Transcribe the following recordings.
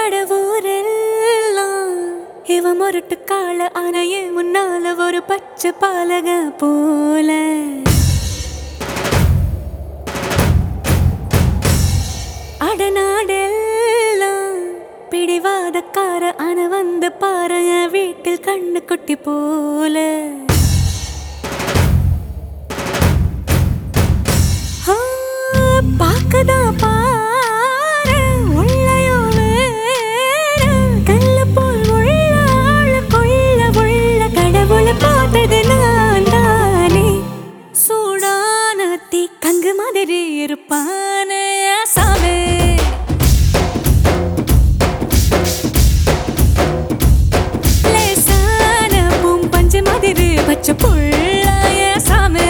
அடவூரெல்லாம் இவ முரட்டு கால ஆனையே முன்னால ஒரு பச்சை பாலக போல அடநாடெல்லாம் பிடிவாதக்கார ஆன வந்து பாருங்க வீட்டில் கண்ணு குட்டி போல பாக்கதா பாரு உள்ளயோ வேற கல்ல போல் உள்ள ஆள கொள்ள உள்ள கடவுளை பார்த்தது நான் தானே சூடான தீ கங்கு மாதிரி இருப்பானே சாவே லேசான பூம் பஞ்சு மாதிரி பச்சை புள்ளாய சாமே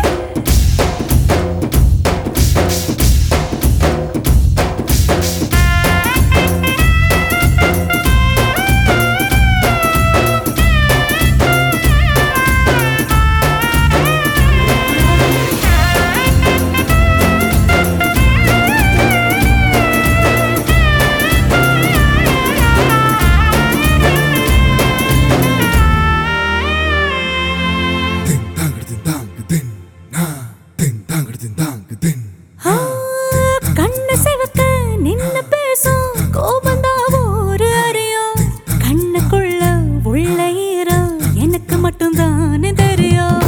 கண்ண சிவக்க நின்னு பேசும் கோபந்தாவோரு அறியும் கண்ணுக்குள்ள உள்ள ஈரம் எனக்கு மட்டும் தானே தெரியும்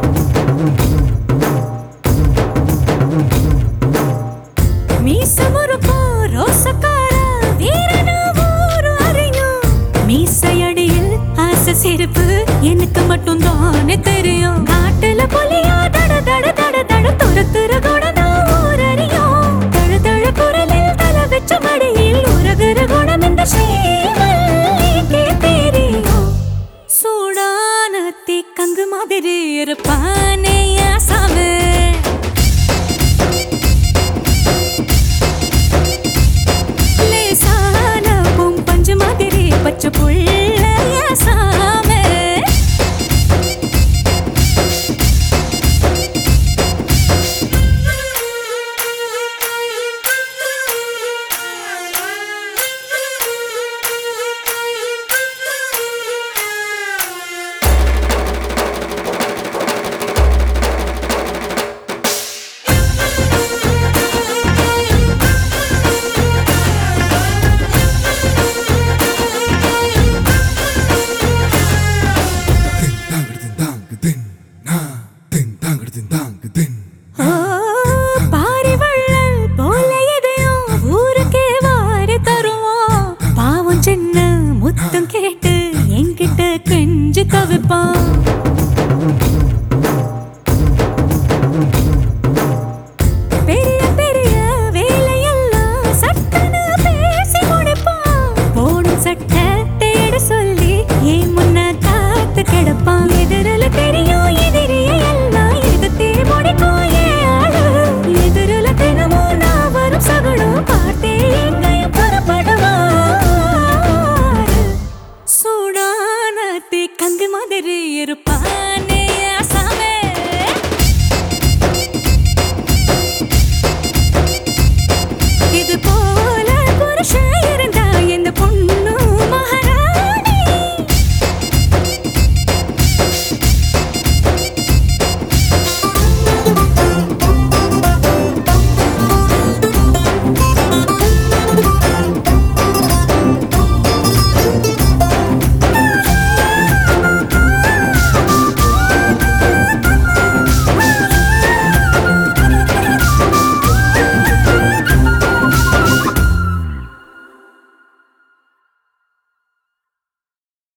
மீச முறுக்கோ ரோசக்கார வீரனா ஊரு அறியும் மீசையடியில் ஆசை சிரிப்பு எனக்கு மட்டும் தானே தெரியும்